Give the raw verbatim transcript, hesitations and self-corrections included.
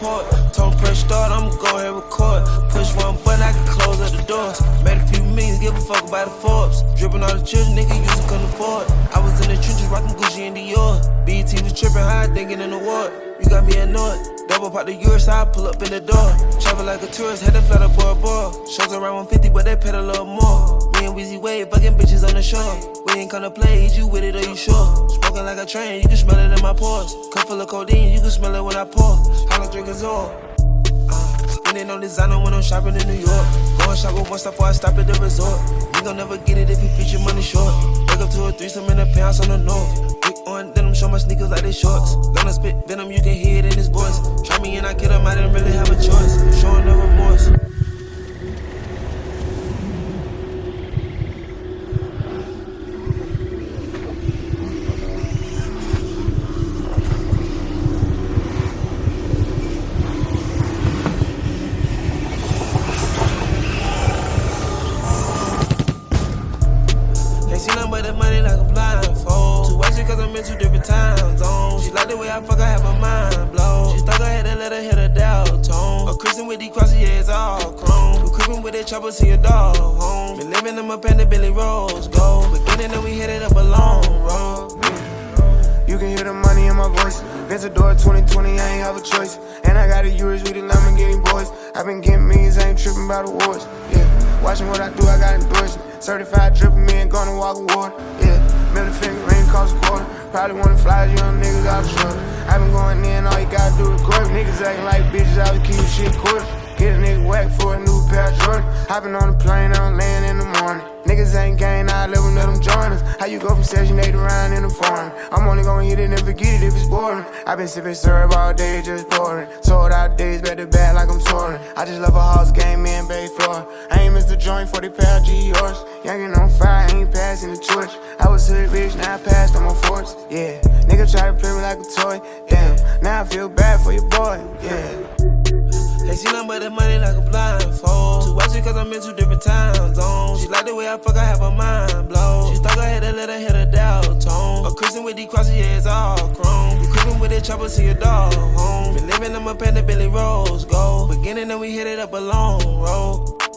report. Told him press start, I'ma go ahead and record. Push one button, I can close up the doors. Made a few millions, give a fuck about the Forbes. Dripping all the children, nigga, using couldn't afford. I was in the trenches, rockin' Gucci and Dior. B E T was trippin', high, thinking in the ward. You got me annoyed. Double pop the yours, so I pull up in the door. Travel like a tourist, had to fly to Bora Bora. Shows around one fifty, but they paid a little more. Me and Weezy Wade, fucking bitches on the shore. We ain't come to play, is you with it or you sure? Smoking like a train, you can smell it in my pores. Cup full of codeine, you can smell it when I pour. How long drink is all? Uh, spending on designer when I'm shopping in New York. Going shopping once before I stop at the resort. We gon' never get it if you feature money short. Wake up to a threesome in a penthouse on the north. On denim, show my sneakers like they shorts. Gonna spit venom, you can hear it in his voice. Try me and I kill him, I didn't really have a choice. I'm showing no remorse. Can't see nothing but the money like a blindfold. Two watches cause I'm in two different time zones. She like the way I fuck, I have my mind blown. She thought I had to let her hit a dial tone. A Christian with these crosses, yeah, it's all chrome. We creeping with that chopper, see a dog home. Been living in my panda, Billy Rose gold. Beginning and we headed up a long road. You can hear the money in my voice. Ventador twenty twenty, I ain't have a choice. And I got a Urus with the Lamborghini boys. I been getting millions, I ain't tripping about awards. Yeah, watching what I do, I got endorsement. Certified triple me and gonna walk award. Yeah, middle finger ring cost a quarter. Probably wanna fly as young niggas out the short. I been going in, all you gotta do is court. Niggas acting like bitches, I was keep shit quarter. Get a nigga whack for a new pair of Jordan. Hopping on the plane, I'm laying in the morning. Niggas ain't gang, I live and let them join us. How you go from Section eight around in the foreign? I'm only gonna hit it and forget it if it's boring. I been sipping syrup all day, just pouring. Sold out days, back to back like I'm touring. I just love a house game, me and Bay Floor. I ain't missed a joint for the pair of G Rs. Youngin' on fire, ain't passing the torch. I was hood rich, now I passed on my forts. Yeah, nigga try to play me like a toy. Damn, now I feel bad for your boy. Yeah. Can't see nothing but the money like a blindfold. Two watches cause I'm in two different time zones. She like the way I fuck, I have my mind blown. She thought I had to let her hit a dial tone. A Christian with these crosses, yeah, it's all chrome. We creeping with that chopper, see a dog home. Been living in my panda, Billy Rose gold. Beginning and we hit it up a long road.